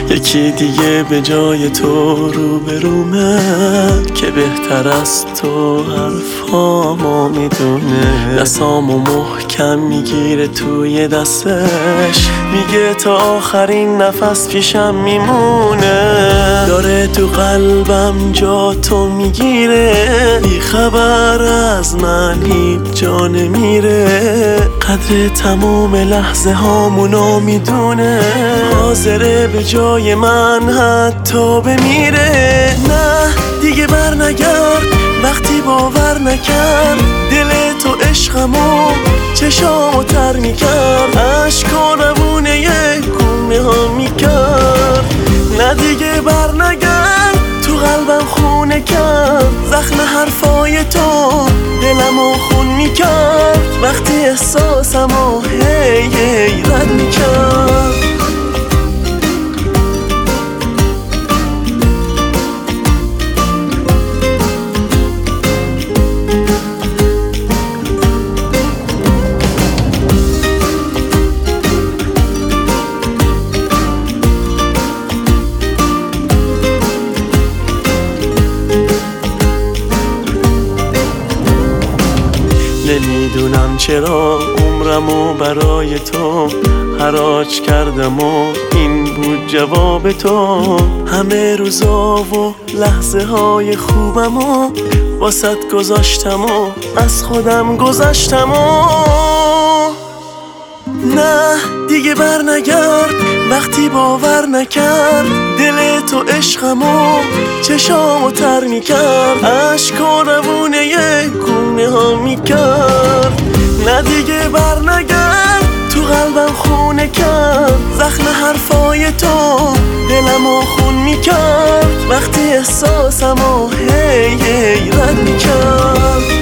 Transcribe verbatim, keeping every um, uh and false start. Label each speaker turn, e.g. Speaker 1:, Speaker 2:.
Speaker 1: یکی دیگه به جای تو روبرومه که بهتر از تو حرفامو میدونه. دستامو محکم میگیره توی دستش، میگه تا آخرین نفس پیشم میمونه. داره تو قلبم جا تو میگیره، بی خبر از من هیچ جا نمیره. قدر تمام لحظه هامونو میدونه، حاضره به جای من حتی بمیره. نه دیگه بر نگرد وقتی باور نکرد، دل تو عشقمو چشامو تر میکرد، عشقا روونه گونه ها میکرد. نه دیگه بر نگرد تو قلبم خونه کرد، زخم حرفای تو دلمو خون میکرد، وقتی احساسمو هی هی رد میکرد. نمیدونم چرا عمرمو برای تو حراج کردم و این بود جواب تو. همه روزا و لحظه های خوبمو واسط گذاشتم و از خودم گذاشتم و نه دیگه بر نگرد وقتی باور نکرد، دل تو عشقمو چشامو تر میکرد، عشقا روونه گونه ها میکرد. نه دیگه بر نگرد تو قلبم خونه کرد، زخم حرفای تو دلمو خون میکرد، وقتی احساسمو هی هی رد میکرد.